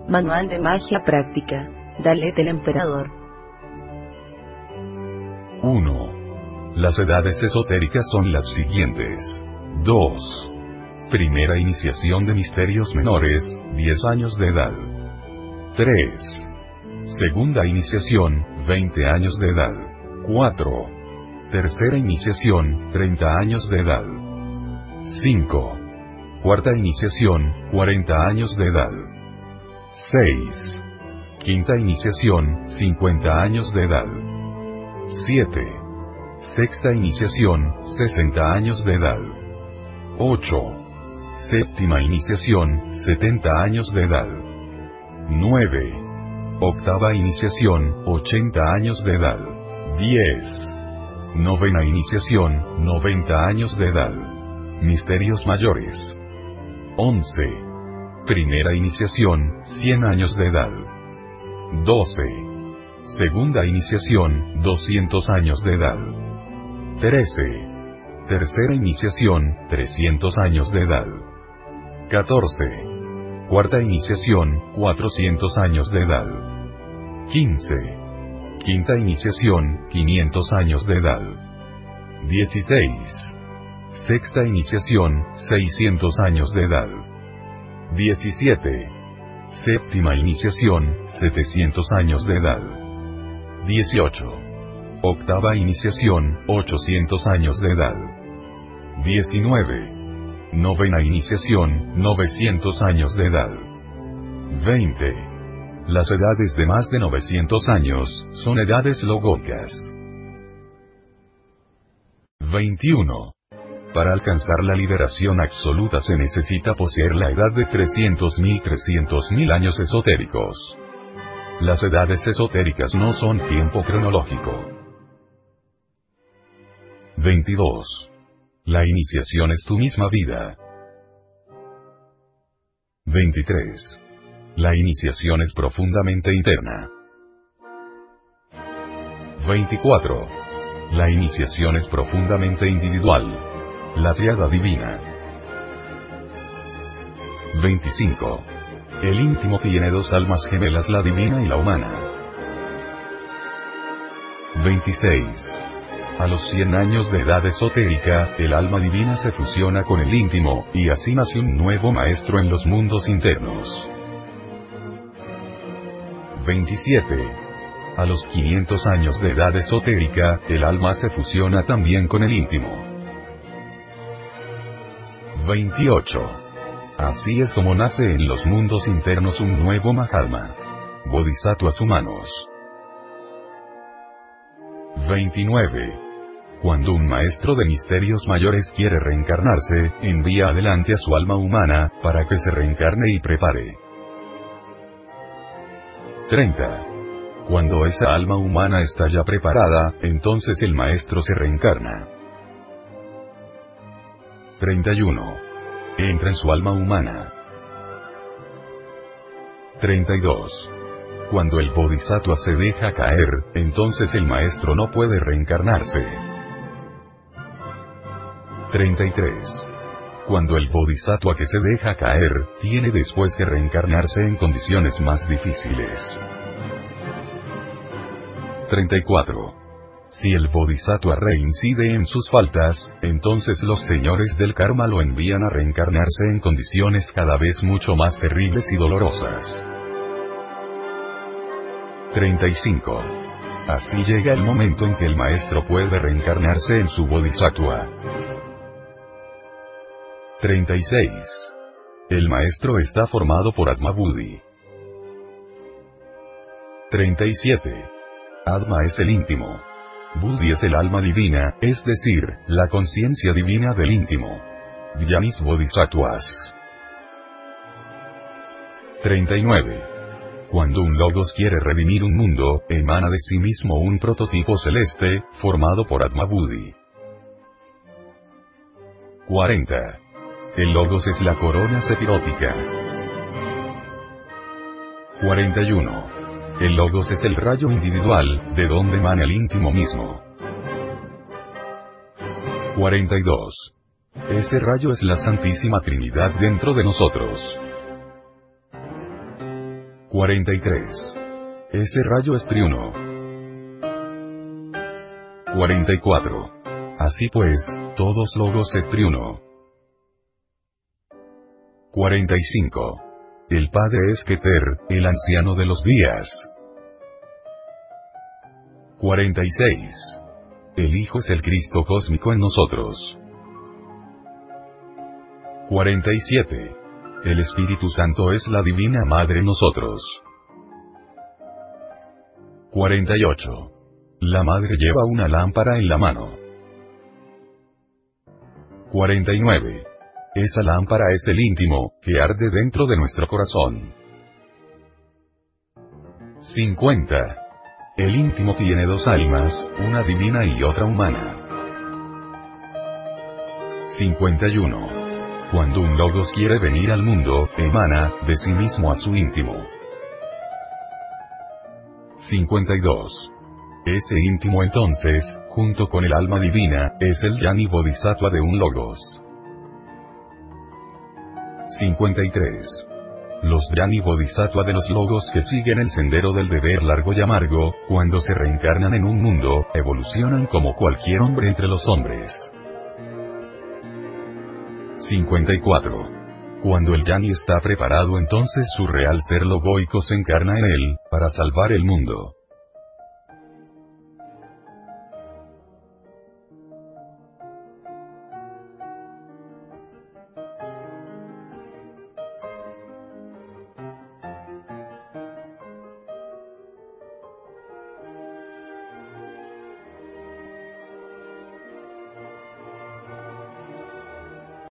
Manual de magia práctica. Dalet el emperador. 1. Las edades esotéricas son las siguientes. 2. Primera iniciación de misterios menores, 10 años de edad. 3. Segunda iniciación, 20 años de edad. 4. Tercera iniciación, 30 años de edad. 5. Cuarta iniciación, 40 años de edad. 6. Quinta iniciación, 50 años de edad. 7. Sexta iniciación, 60 años de edad. 8. Séptima iniciación, 70 años de edad. 9. Octava iniciación, 80 años de edad. 10. Novena iniciación, 90 años de edad. Misterios mayores. 11. Primera iniciación, 100 años de edad. 12. Segunda iniciación, 200 años de edad. 13. Tercera iniciación, 300 años de edad. 14. Cuarta iniciación, 400 años de edad. 15. Quinta iniciación, 500 años de edad. 16. Sexta iniciación, 600 años de edad. 17. Séptima iniciación, 700 años de edad. 18. Octava iniciación, 800 años de edad. 19. Novena iniciación, 900 años de edad. 20. Las edades de más de 900 años, son edades logóicas. 21. Para alcanzar la liberación absoluta se necesita poseer la edad de 300.000 años esotéricos. Las edades esotéricas no son tiempo cronológico. 22. La iniciación es tu misma vida. 23. La iniciación es profundamente interna. 24. La iniciación es profundamente individual. La triada divina. 25. El íntimo tiene dos almas gemelas, la divina y la humana. 26. A los 100 años de edad esotérica, el alma divina se fusiona con el íntimo, y así nace un nuevo maestro en los mundos internos. 27. A los 500 años de edad esotérica, el alma se fusiona también con el íntimo. 28. Así es como nace en los mundos internos un nuevo Mahatma. Bodhisattvas humanos. 29. Cuando un maestro de misterios mayores quiere reencarnarse, envía adelante a su alma humana, para que se reencarne y prepare. 30. Cuando esa alma humana está ya preparada, entonces el maestro se reencarna. 31. Entra en su alma humana. 32. Cuando el bodhisattva se deja caer, entonces el maestro no puede reencarnarse. 33. Cuando el bodhisattva que se deja caer, tiene después que reencarnarse en condiciones más difíciles. 34. Si el bodhisattva reincide en sus faltas, entonces los señores del karma lo envían a reencarnarse en condiciones cada vez mucho más terribles y dolorosas. 35. Así llega el momento en que el maestro puede reencarnarse en su bodhisattva. 36. El maestro está formado por Atma Buddhi. 37. Atma es el íntimo. Buddhi es el alma divina, es decir, la conciencia divina del íntimo. Dhyanis Bodhisattvas. 39. Cuando un Logos quiere redimir un mundo, emana de sí mismo un prototipo celeste, formado por Atma Buddhi. 40. El Logos es la corona sepirótica. 41. El Logos es el rayo individual, de donde emana el íntimo mismo. 42. Ese rayo es la Santísima Trinidad dentro de nosotros. 43. Ese rayo es triuno. 44. Así pues, todos logos es triuno. 45. El Padre es Keter, el anciano de los días. 46. El Hijo es el Cristo cósmico en nosotros. 47. El Espíritu Santo es la Divina Madre en nosotros. 48. La Madre lleva una lámpara en la mano. 49. Esa lámpara es el íntimo, que arde dentro de nuestro corazón. 50. El íntimo tiene dos almas, una divina y otra humana. 51. Cuando un logos quiere venir al mundo, emana, de sí mismo a su íntimo. 52. Ese íntimo entonces, junto con el alma divina, es el Yani Bodhisattva de un logos. 53. Los Yani Bodhisattva de los logos que siguen el sendero del deber largo y amargo, cuando se reencarnan en un mundo, evolucionan como cualquier hombre entre los hombres. 54. Cuando el Yani está preparado, entonces su real ser logoico se encarna en él, para salvar el mundo.